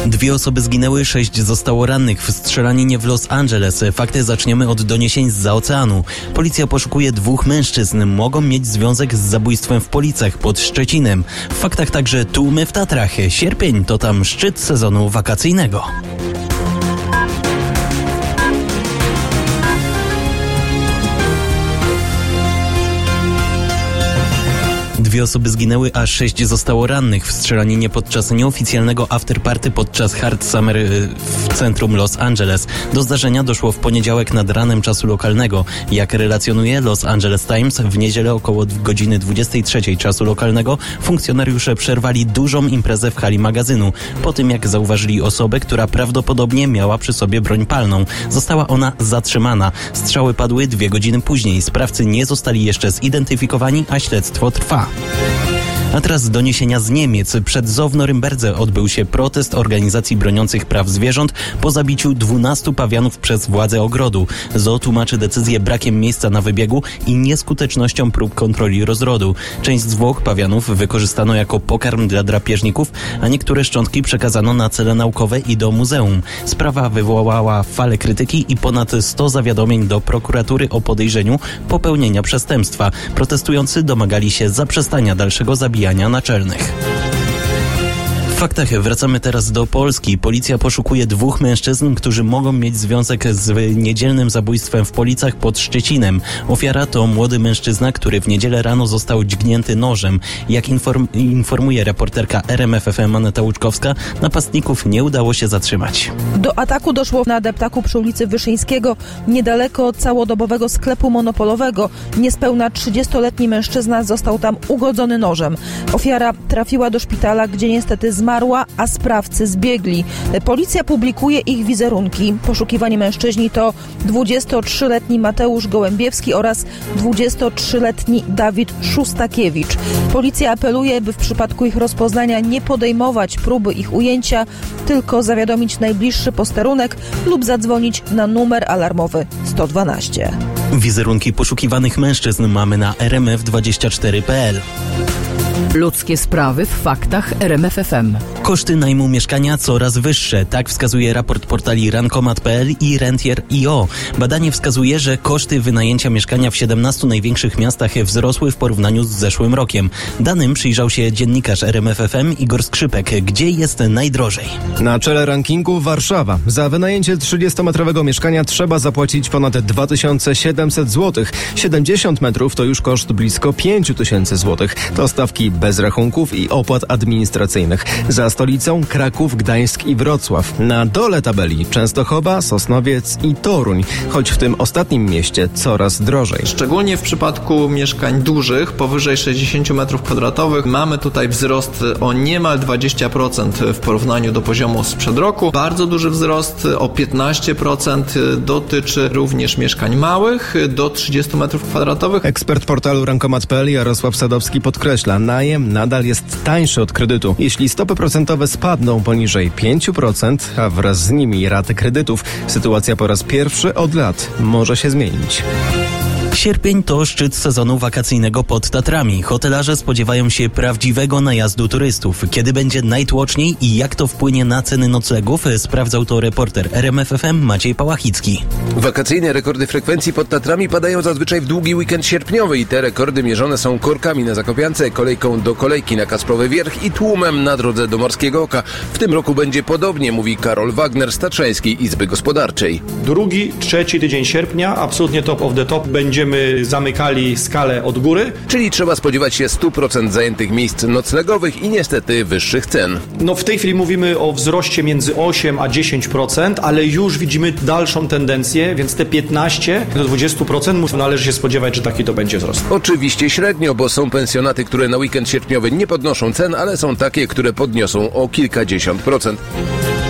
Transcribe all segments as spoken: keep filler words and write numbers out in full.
Dwie osoby zginęły, sześć zostało rannych w strzelaninie w Los Angeles. Fakty zaczniemy od doniesień zza oceanu. Policja poszukuje dwóch mężczyzn. Mogą mieć związek z zabójstwem w Policach pod Szczecinem. W faktach także tłumy w Tatrach. Sierpień to tam szczyt sezonu wakacyjnego. Dwie osoby zginęły, a sześć zostało rannych w strzelaninie podczas nieoficjalnego afterparty podczas Hard Summer w centrum Los Angeles. Do zdarzenia doszło w poniedziałek nad ranem czasu lokalnego. Jak relacjonuje Los Angeles Times, w niedzielę około godziny dwudziestej trzeciej czasu lokalnego funkcjonariusze przerwali dużą imprezę w hali magazynu. Po tym jak zauważyli osobę, która prawdopodobnie miała przy sobie broń palną. Została ona zatrzymana. Strzały padły dwie godziny później. Sprawcy nie zostali jeszcze zidentyfikowani, a śledztwo trwa. A teraz doniesienia z Niemiec. Przed zoo w Norymberdze odbył się protest organizacji broniących praw zwierząt po zabiciu dwunastu pawianów przez władze ogrodu. Zoo tłumaczy decyzję brakiem miejsca na wybiegu i nieskutecznością prób kontroli rozrodu. Część zwłok pawianów wykorzystano jako pokarm dla drapieżników, a niektóre szczątki przekazano na cele naukowe i do muzeum. Sprawa wywołała falę krytyki i ponad sto zawiadomień do prokuratury o podejrzeniu popełnienia przestępstwa. Protestujący domagali się zaprzestania dalszego zabijania naczelnych. W faktach wracamy teraz do Polski. Policja poszukuje dwóch mężczyzn, którzy mogą mieć związek z niedzielnym zabójstwem w Policach pod Szczecinem. Ofiara to młody mężczyzna, który w niedzielę rano został dźgnięty nożem. Jak inform- informuje reporterka R M F F M Aneta Łuczkowska, napastników nie udało się zatrzymać. Do ataku doszło na deptaku przy ulicy Wyszyńskiego, niedaleko od całodobowego sklepu monopolowego. Niespełna trzydziestoletni mężczyzna został tam ugodzony nożem. Ofiara trafiła do szpitala, gdzie niestety zmarła, a sprawcy zbiegli. Policja publikuje ich wizerunki. Poszukiwani mężczyźni to dwudziestotrzyletni Mateusz Gołębiewski oraz dwudziestotrzyletni Dawid Szustakiewicz. Policja apeluje, by w przypadku ich rozpoznania nie podejmować próby ich ujęcia, tylko zawiadomić najbliższy posterunek lub zadzwonić na numer alarmowy sto dwanaście. Wizerunki poszukiwanych mężczyzn mamy na r m f dwadzieścia cztery kropka p l. Ludzkie sprawy w faktach R M F F M. Koszty najmu mieszkania coraz wyższe. Tak wskazuje raport portali rankomat kropka p l i rentier kropka i o. Badanie wskazuje, że koszty wynajęcia mieszkania w siedemnastu największych miastach wzrosły w porównaniu z zeszłym rokiem. Danym przyjrzał się dziennikarz R M F F M Igor Skrzypek. Gdzie jest najdrożej? Na czele rankingu Warszawa. Za wynajęcie trzydziestometrowego mieszkania trzeba zapłacić ponad dwa tysiące siedemset złotych. siedemdziesiąt metrów to już koszt blisko pięć tysięcy złotych. To stawki bez rachunków i opłat administracyjnych. Za stolicą Kraków, Gdańsk i Wrocław. Na dole tabeli Częstochowa, Sosnowiec i Toruń, choć w tym ostatnim mieście coraz drożej. Szczególnie w przypadku mieszkań dużych, powyżej sześćdziesiąt metrów kwadratowych, mamy tutaj wzrost o niemal dwadzieścia procent w porównaniu do poziomu sprzed roku. Bardzo duży wzrost o piętnaście procent dotyczy również mieszkań małych do trzydziestu metrów kwadratowych. Ekspert portalu rankomat kropka p l Jarosław Sadowski podkreśla, najem nadal jest tańszy od kredytu. Jeśli stopy procentowe spadną poniżej pięć procent, a wraz z nimi raty kredytów, sytuacja po raz pierwszy od lat może się zmienić. Sierpień to szczyt sezonu wakacyjnego pod Tatrami. Hotelarze spodziewają się prawdziwego najazdu turystów. Kiedy będzie najtłoczniej i jak to wpłynie na ceny noclegów, sprawdzał to reporter R M F F M Maciej Pałachicki. Wakacyjne rekordy frekwencji pod Tatrami padają zazwyczaj w długi weekend sierpniowy i te rekordy mierzone są korkami na Zakopiance, kolejką do kolejki na Kasprowy Wierch i tłumem na drodze do Morskiego Oka. W tym roku będzie podobnie, mówi Karol Wagner z Tatrzańskiej Izby Gospodarczej. Drugi, trzeci tydzień sierpnia, absolutnie top of the top, będziemy zamykali skalę od góry. Czyli trzeba spodziewać się stu procent zajętych miejsc noclegowych i niestety wyższych cen. No w tej chwili mówimy o wzroście między osiem a dziesięć procent, ale już widzimy dalszą tendencję, więc te piętnaście do dwudziestu procent należy się spodziewać, że taki to będzie wzrost. Oczywiście średnio, bo są pensjonaty, które na weekend sierpniowy nie podnoszą cen, ale są takie, które podniosą o kilkadziesiąt procent.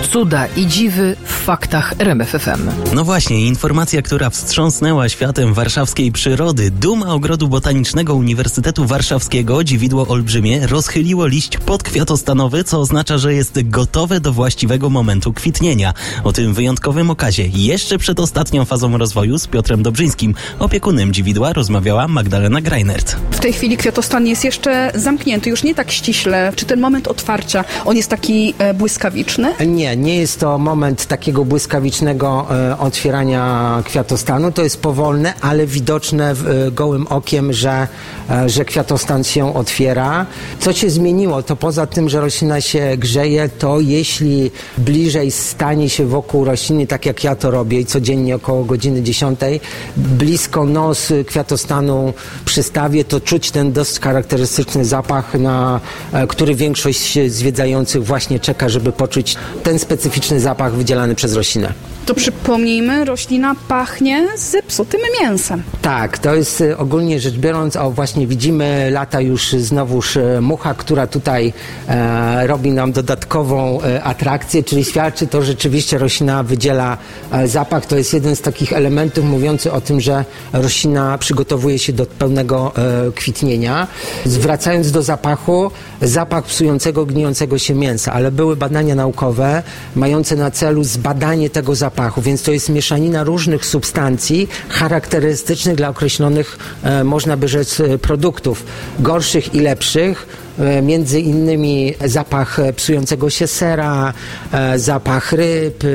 Cuda i dziwy w faktach R M F F M. No właśnie, informacja, która wstrząsnęła światem warszawskiej przyrody. Duma Ogrodu Botanicznego Uniwersytetu Warszawskiego, dziwidło olbrzymie, rozchyliło liść podkwiatostanowy, co oznacza, że jest gotowe do właściwego momentu kwitnienia. O tym wyjątkowym okazie jeszcze przed ostatnią fazą rozwoju z Piotrem Dobrzyńskim, opiekunem dziwidła, rozmawiała Magdalena Greinert. W tej chwili kwiatostan jest jeszcze zamknięty, już nie tak ściśle. Czy ten moment otwarcia, on jest taki e, błyskawiczny? Nie, nie jest to moment takiego błyskawicznego e, otwierania kwiatostanu. To jest powolne, ale widoczne e, gołym okiem, że, e, że kwiatostan się otwiera. Co się zmieniło, to poza tym, że roślina się grzeje, to jeśli bliżej stanie się wokół rośliny, tak jak ja to robię i codziennie około godziny dziesiątej, blisko nos kwiatostanu przystawię, to czuć ten dość charakterystyczny zapach, na e, który większość zwiedzających właśnie czeka, żeby poczuć ten specyficzny zapach wydzielany przez roślinę. To przypomnijmy, roślina pachnie zepsutym mięsem. Tak, to jest ogólnie rzecz biorąc, o właśnie widzimy lata już znowuż mucha, która tutaj e, robi nam dodatkową e, atrakcję, czyli świadczy to, że rzeczywiście roślina wydziela e, zapach. To jest jeden z takich elementów mówiący o tym, że roślina przygotowuje się do pełnego e, kwitnienia. Zwracając do zapachu, zapach psującego, gnijącego się mięsa, ale były badania naukowe mające na celu zbadanie tego zapachu. Więc to jest mieszanina różnych substancji charakterystycznych dla określonych, e, można by rzec, produktów, gorszych i lepszych. E, między innymi zapach psującego się sera, e, zapach ryb, e,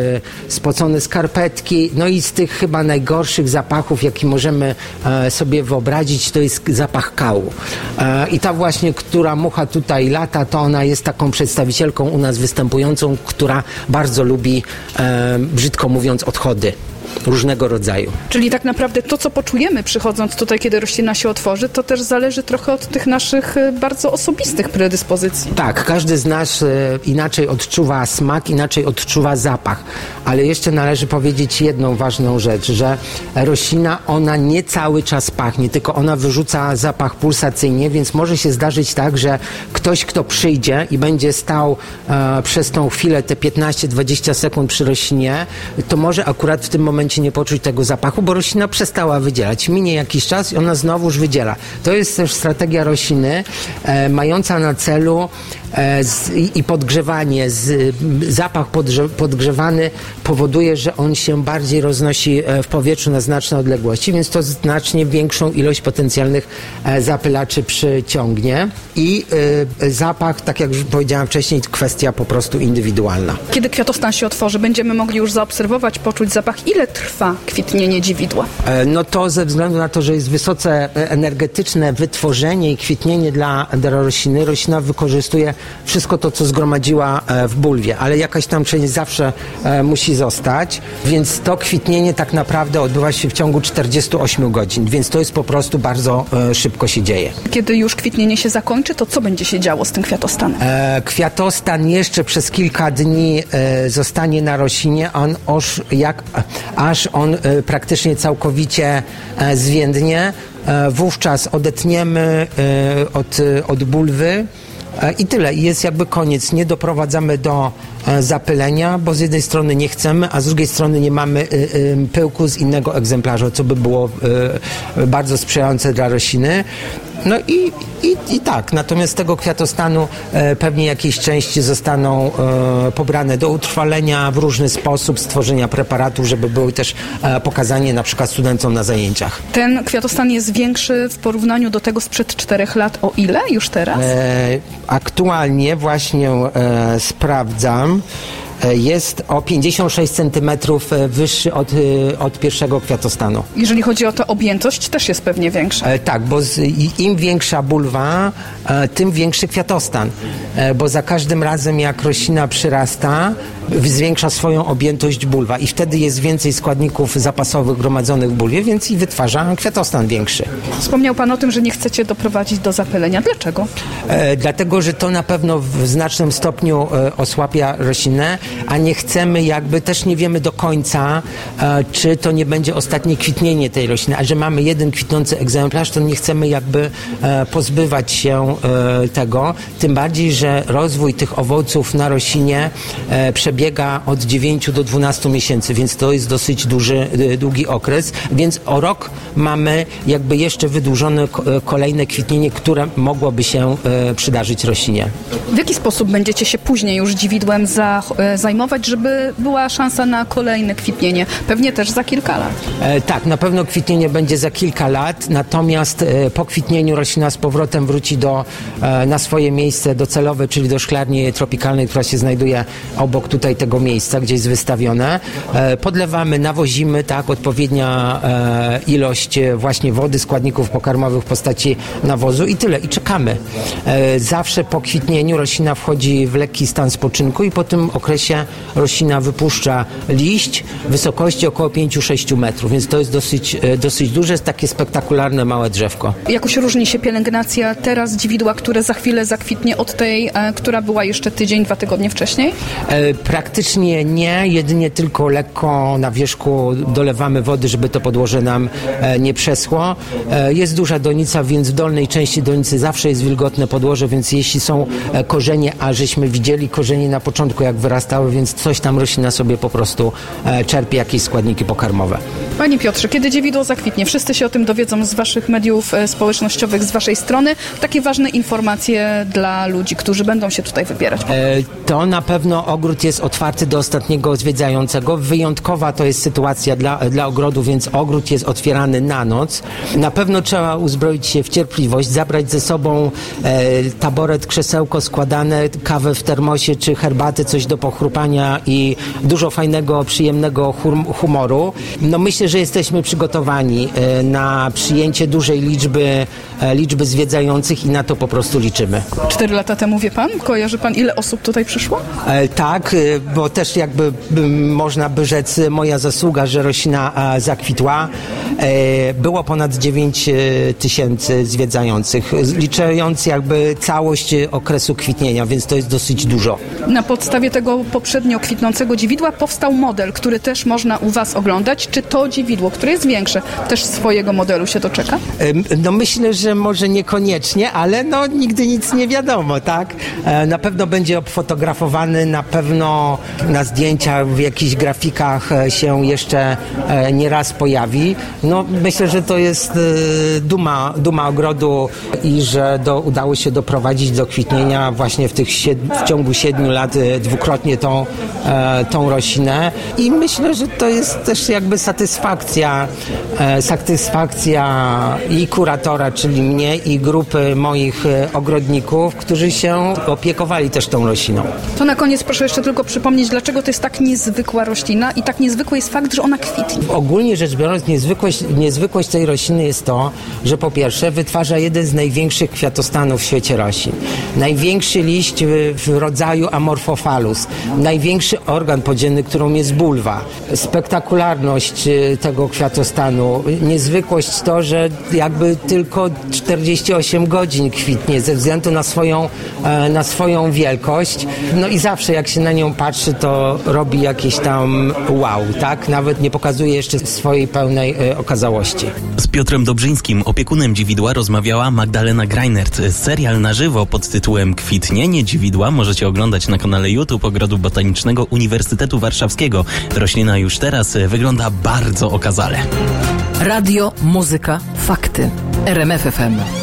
spocone skarpetki. No i z tych chyba najgorszych zapachów, jaki możemy e, sobie wyobrazić, to jest zapach kału. E, I ta właśnie, która mucha tutaj lata, to ona jest taką przedstawicielką u nas występującą, która bardzo lubi, e, brzydko mówiąc, odchody różnego rodzaju. Czyli tak naprawdę to, co poczujemy przychodząc tutaj, kiedy roślina się otworzy, to też zależy trochę od tych naszych bardzo osobistych predyspozycji. Tak, każdy z nas e, inaczej odczuwa smak, inaczej odczuwa zapach. Ale jeszcze należy powiedzieć jedną ważną rzecz, że roślina, ona nie cały czas pachnie, tylko ona wyrzuca zapach pulsacyjnie, więc może się zdarzyć tak, że ktoś, kto przyjdzie i będzie stał e, przez tą chwilę, te piętnaście dwadzieścia sekund przy roślinie, to może akurat w tym momencie nie poczuć tego zapachu, bo roślina przestała wydzielać. Minie jakiś czas i ona znowuż wydziela. To jest też strategia rośliny e, mająca na celu e, z, i podgrzewanie. Z, zapach podgrze, podgrzewany powoduje, że on się bardziej roznosi w powietrzu na znaczne odległości, więc to znacznie większą ilość potencjalnych e, zapylaczy przyciągnie. I e, zapach, tak jak już powiedziałam wcześniej, kwestia po prostu indywidualna. Kiedy kwiatostan się otworzy, będziemy mogli już zaobserwować, poczuć zapach. Ile trwa kwitnienie dziwidła? No to ze względu na to, że jest wysoce energetyczne wytworzenie i kwitnienie dla, dla rośliny, roślina wykorzystuje wszystko to, co zgromadziła w bulwie, ale jakaś tam część zawsze musi zostać, więc to kwitnienie tak naprawdę odbywa się w ciągu czterdziestu ośmiu godzin, więc to jest po prostu bardzo szybko się dzieje. Kiedy już kwitnienie się zakończy, to co będzie się działo z tym kwiatostanem? Kwiatostan jeszcze przez kilka dni zostanie na roślinie, on oż jak aż on e, praktycznie całkowicie e, zwiędnie. E, wówczas odetniemy e, od, od bulwy e, i tyle. I jest jakby koniec. Nie doprowadzamy do e, zapylenia, bo z jednej strony nie chcemy, a z drugiej strony nie mamy e, e, pyłku z innego egzemplarza, co by było e, bardzo sprzyjające dla rośliny. No i, i, i tak, natomiast z tego kwiatostanu e, pewnie jakieś części zostaną e, pobrane do utrwalenia w różny sposób, stworzenia preparatów, żeby były też e, pokazanie na przykład studentom na zajęciach. Ten kwiatostan jest większy w porównaniu do tego sprzed czterech lat. O ile już teraz? E, aktualnie właśnie e, sprawdzam. Jest o pięćdziesiąt sześć centymetrów wyższy od, od pierwszego kwiatostanu. Jeżeli chodzi o tę objętość, też jest pewnie większa. E, tak, bo z, im większa bulwa, e, tym większy kwiatostan. E, bo za każdym razem, jak roślina przyrasta, zwiększa swoją objętość bulwa i wtedy jest więcej składników zapasowych gromadzonych w bulwie, więc i wytwarza kwiatostan większy. Wspomniał Pan o tym, że nie chcecie doprowadzić do zapylenia. Dlaczego? E, dlatego, że to na pewno w znacznym stopniu e, osłabia roślinę. a nie chcemy jakby, też nie wiemy do końca, e, czy to nie będzie ostatnie kwitnienie tej rośliny, a że mamy jeden kwitnący egzemplarz, to nie chcemy jakby e, pozbywać się e, tego, tym bardziej, że rozwój tych owoców na roślinie e, przebiega od dziewięciu do dwunastu miesięcy, więc to jest dosyć duży, e, długi okres, więc o rok mamy jakby jeszcze wydłużone ko- kolejne kwitnienie, które mogłoby się e, przydarzyć roślinie. W jaki sposób będziecie się później już dziwidłem za, e, zajmować, żeby była szansa na kolejne kwitnienie? Pewnie też za kilka lat. E, tak, na pewno kwitnienie będzie za kilka lat, natomiast e, po kwitnieniu roślina z powrotem wróci do, e, na swoje miejsce docelowe, czyli do szklarni tropikalnej, która się znajduje obok tutaj tego miejsca, gdzie jest wystawione. E, podlewamy, nawozimy, tak, odpowiednia e, ilość właśnie wody, składników pokarmowych w postaci nawozu i tyle. I czekamy. E, zawsze po kwitnieniu roślina wchodzi w lekki stan spoczynku i po tym okresie roślina wypuszcza liść w wysokości około pięć do sześciu metrów, więc to jest dosyć, e, dosyć duże, jest takie spektakularne małe drzewko. Jakoś różni się pielęgnacja teraz dziwidła, które za chwilę zakwitnie od tej, e, która była jeszcze tydzień, dwa tygodnie wcześniej? E, praktycznie nie, jedynie tylko lekko na wierzchu dolewamy wody, żeby to podłoże nam e, nie przeschło. E, jest duża donica, więc w dolnej części donicy zawsze jest wilgotne podłoże, więc jeśli są e, korzenie, a żeśmy widzieli korzenie na początku jak wyrastały, więc coś tam roślina sobie po prostu e, czerpie, jakieś składniki pokarmowe. Panie Piotrze, kiedy dziewidło zakwitnie? Wszyscy się o tym dowiedzą z waszych mediów e, społecznościowych, z waszej strony. Takie ważne informacje dla ludzi, którzy będą się tutaj wybierać. E, to na pewno ogród jest otwarty do ostatniego zwiedzającego. Wyjątkowa to jest sytuacja dla, dla ogrodu, więc ogród jest otwierany na noc. Na pewno trzeba uzbroić się w cierpliwość, zabrać ze sobą e, taboret, krzesełko składane, kawę w termosie czy herbaty, coś do pochrupania i dużo fajnego, przyjemnego hum, humoru. No myślę, że jesteśmy przygotowani e, na przyjęcie dużej liczby, e, liczby zwiedzających i na to po prostu liczymy. Cztery lata temu, wie pan? Kojarzy pan, ile osób tutaj przyszło? E, tak, e, bo też jakby b, można by rzec moja zasługa, że roślina e, zakwitła. E, było ponad dziewięć tysięcy zwiedzających, licząc jakby całość okresu kwitnienia, więc to jest dosyć dużo. Na podstawie tego poprzednio kwitnącego dziwidła powstał model, który też można u was oglądać. Czy to dziwidło, które jest większe, też swojego modelu się doczeka? E, no myślę, że może niekoniecznie, ale no nigdy nic nie wiadomo, tak? E, na pewno będzie obfotografowany, na pewno na zdjęciach, w jakichś grafikach się jeszcze e, nieraz pojawi. No myślę, że to jest e, duma, duma ogrodu i że do, udało się doprowadzić do kwitnienia właśnie w tych sied- w ciągu siedmiu lat e, dwukrotnie tą, e, tą roślinę i myślę, że to jest też jakby satysfakcja, e, satysfakcja i kuratora, czyli mnie i grupy moich e, ogrodników, którzy się opiekowali też tą rośliną. To na koniec proszę jeszcze tylko przypomnieć, dlaczego to jest tak niezwykła roślina i tak niezwykły jest fakt, że ona kwitnie. Ogólnie rzecz biorąc, niezwykłość, niezwykłość tej rośliny jest to, że po pierwsze wytwarza jeden z największych kwiatostanów w świecie roślin. Największy liść w, w rodzaju Amorphophallus. Największy organ podziemny, którą jest bulwa. Spektakularność tego kwiatostanu. Niezwykłość to, że jakby tylko czterdzieści osiem godzin kwitnie ze względu na swoją, na swoją wielkość. No i zawsze jak się na nią patrzy, to robi jakieś tam wow, tak? Nawet nie pokazuje jeszcze swojej pełnej e, okazałości. Z Piotrem Dobrzyńskim, opiekunem dziwidła, rozmawiała Magdalena Greinert. Serial na żywo pod tytułem Kwitnienie dziwidła możecie oglądać na kanale YouTube Ogrodu Botanicznego Uniwersytetu Warszawskiego. Roślina już teraz wygląda bardzo okazale. Radio, muzyka, fakty. R M F F M.